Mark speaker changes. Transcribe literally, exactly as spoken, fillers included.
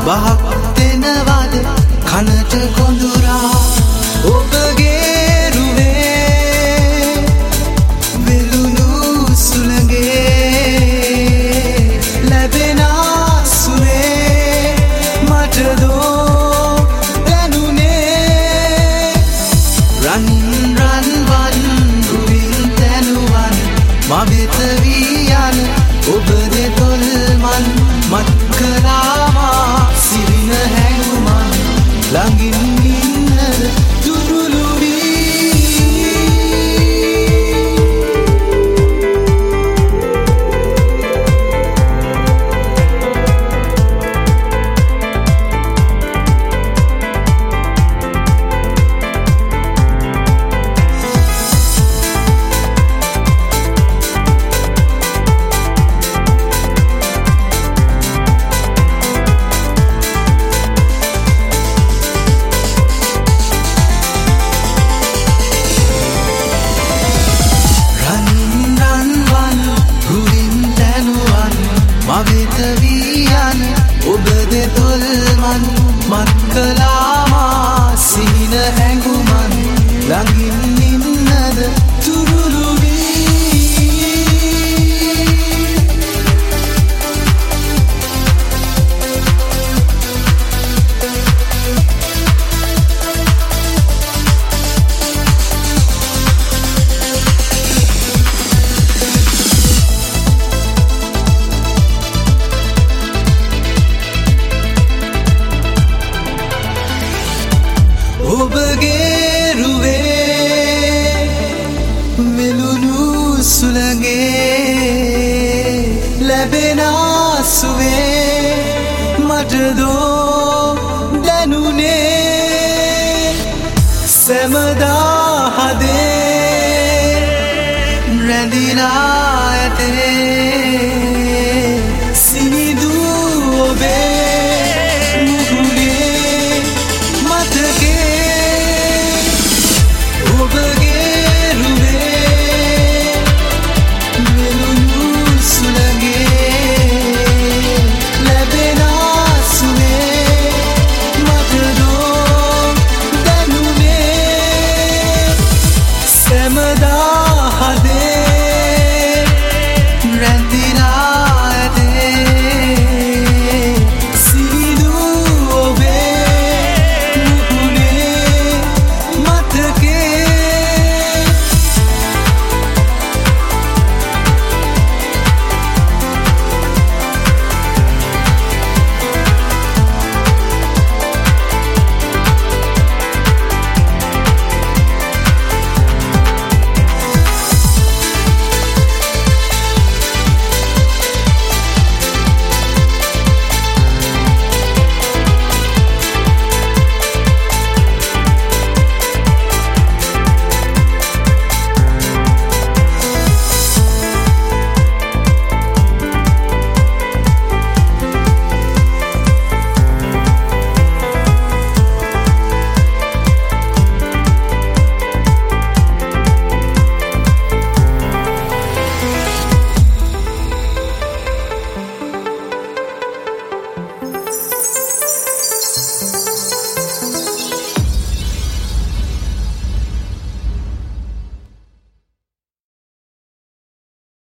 Speaker 1: බහක් දෙනවද කනට කොඳුරා ඔබගේ රුවේ වෙලුණු සුළඟේ ලැබෙන සුවේ මටදෝ දැනුනේ රන් රන්වන් රුවින් තැනුවන් මවෙත වී යන ඔබ දෙතොල්මන් මත් කලාවා සිරින හැඟුමන් ළඟින් ඉන්නද දුරුළු මවෙත වී යන ඔබ දෙතොල්මන් මත් කලාවා සිහින හැඟුමන් ළඟින් ඉන්නද තුරුළු ඔබගේ රුවේ මෙලුණු සුළඟේ ලැබෙන සුවේ මටදෝ